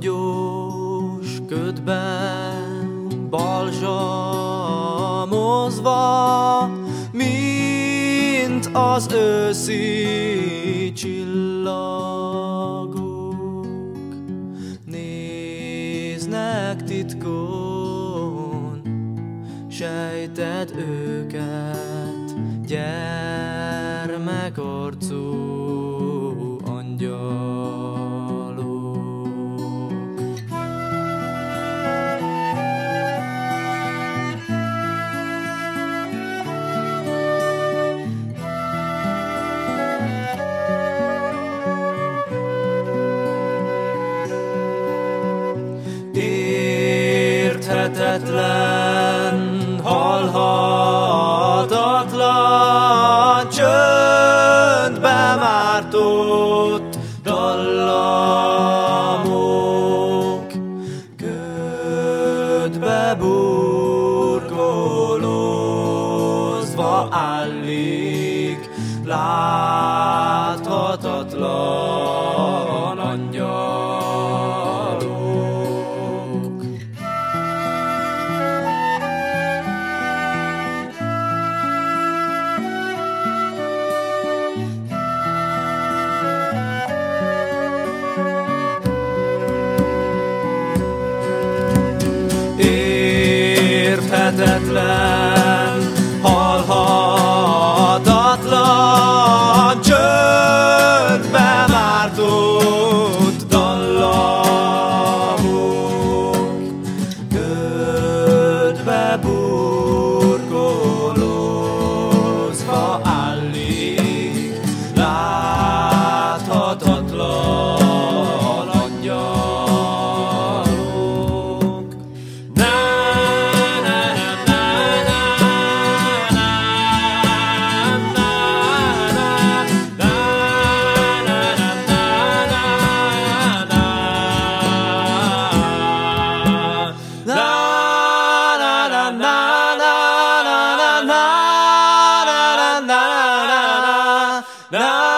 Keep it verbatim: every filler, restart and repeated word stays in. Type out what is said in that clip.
Langyos ködben balzsamozva, mint az őszi csillagok, néznek titkon, sejted őket, gyermekarcú angyalok. Érthetetlen, halhatatlan, csöndbe mártott dallamok, ködbe burkolózva állik láthatatlan angyalok. Érthetetlen, halhatatlan, csöndbe mártott dallamok, ködbe burkolózva állik láthatatlan angyalok. Na